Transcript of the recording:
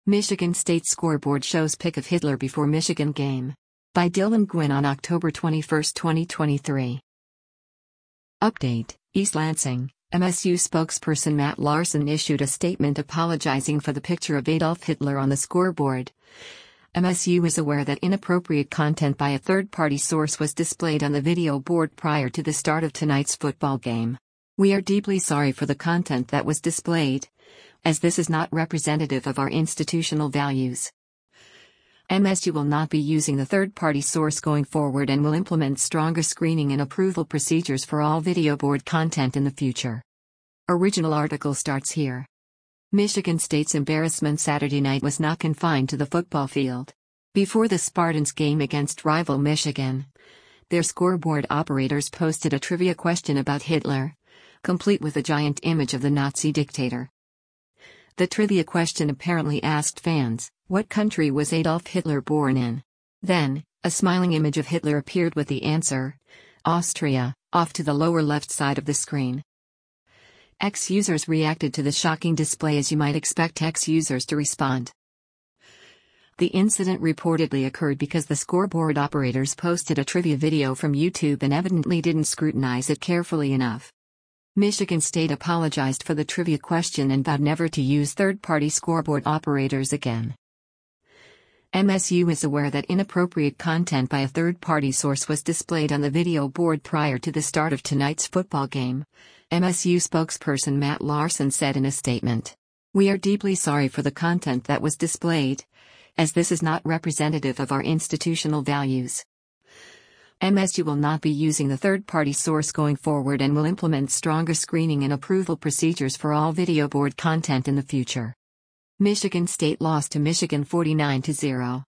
Michigan State scoreboard shows pic of Hitler before Michigan game. By Dylan Gwynn on October 21, 2023. Update: East Lansing, MSU spokesperson Matt Larson issued a statement apologizing for the picture of Adolf Hitler on the scoreboard. MSU is aware that inappropriate content by a third-party source was displayed on the video board prior to the start of tonight's football game. We are deeply sorry for the content that was displayed, as this is not representative of our institutional values. MSU will not be using the third-party source going forward and will implement stronger screening and approval procedures for all video board content in the future. Original article starts here. Michigan State's embarrassment Saturday night was not confined to the football field. Before the Spartans' game against rival Michigan, their scoreboard operators posted a trivia question about Hitler, complete with a giant image of the Nazi dictator. The trivia question apparently asked fans, what country was Adolf Hitler born in? Then, a smiling image of Hitler appeared with the answer, Austria, off to the lower left side of the screen. X users reacted to the shocking display as you might expect X users to respond. The incident reportedly occurred because the scoreboard operators posted a trivia video from YouTube and evidently didn't scrutinize it carefully enough. Michigan State apologized for the trivia question and vowed never to use third-party scoreboard operators again. MSU is aware that inappropriate content by a third-party source was displayed on the video board prior to the start of tonight's football game, MSU spokesperson Matt Larson said in a statement. We are deeply sorry for the content that was displayed, as this is not representative of our institutional values. MSU will not be using the third-party source going forward and will implement stronger screening and approval procedures for all video board content in the future. Michigan State lost to Michigan 49-0.